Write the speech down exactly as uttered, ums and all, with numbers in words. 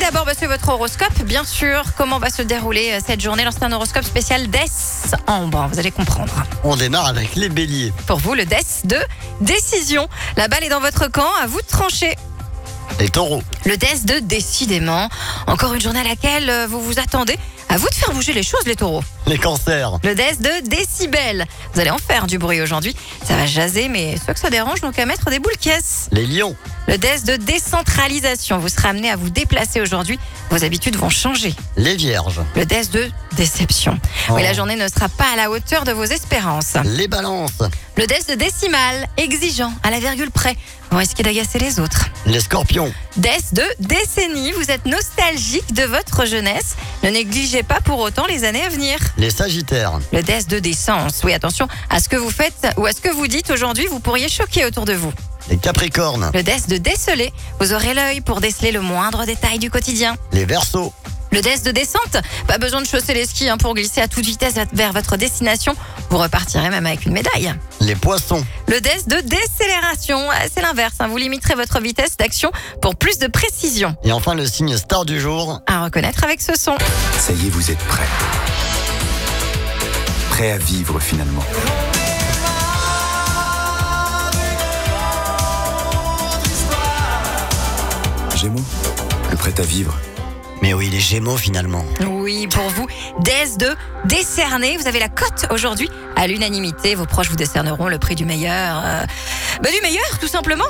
d'abord, bah, c'est votre horoscope, bien sûr. Comment va se dérouler euh, cette journée? Alors, c'est un horoscope spécial décembre, vous allez comprendre. On démarre avec les béliers. Pour vous, le déc de décision. La balle est dans votre camp, à vous de trancher. Les taureaux. Le déc de décidément. Encore une journée à laquelle euh, vous vous attendez. À vous de faire bouger les choses, les taureaux. Les cancers. Le déc de décibels. Vous allez en faire du bruit aujourd'hui. Ça va jaser, mais ceux que ça dérange n'ont qu'à mettre des boules caisses. Les lions. Le déc de décentralisation. Vous serez amené à vous déplacer aujourd'hui. Vos habitudes vont changer. Les vierges. Le déc de déception. Oh. Oui, la journée ne sera pas à la hauteur de vos espérances. Les balances. Le déc de décimale. Exigeant, à la virgule près. Vous risquez d'agacer les autres. Les scorpions. Déc de décennie. Vous êtes nostalgique de votre jeunesse. Ne négligez pas pour autant les années à venir. Les sagittaires. Le déc de décence. Oui, attention à ce que vous faites ou à ce que vous dites aujourd'hui. Vous pourriez choquer autour de vous. Les capricornes. Le déc de déceler. Vous aurez l'œil pour déceler le moindre détail du quotidien. Les verseaux. Le déc de descente. Pas besoin de chausser les skis hein, pour glisser à toute vitesse vers votre destination. Vous repartirez même avec une médaille. Les poissons. Le déc de décélération. Ah, c'est l'inverse. Hein. Vous limiterez votre vitesse d'action pour plus de précision. Et enfin le signe star du jour. À reconnaître avec ce son. Ça y est, vous êtes prêts. Prêts à vivre finalement. Gémeaux, le prêt à vivre. Mais oui, les gémeaux finalement. Oui, pour vous, déc de décerner. Vous avez la cote aujourd'hui à l'unanimité. Vos proches vous décerneront le prix du meilleur. Euh, bah, du meilleur, tout simplement.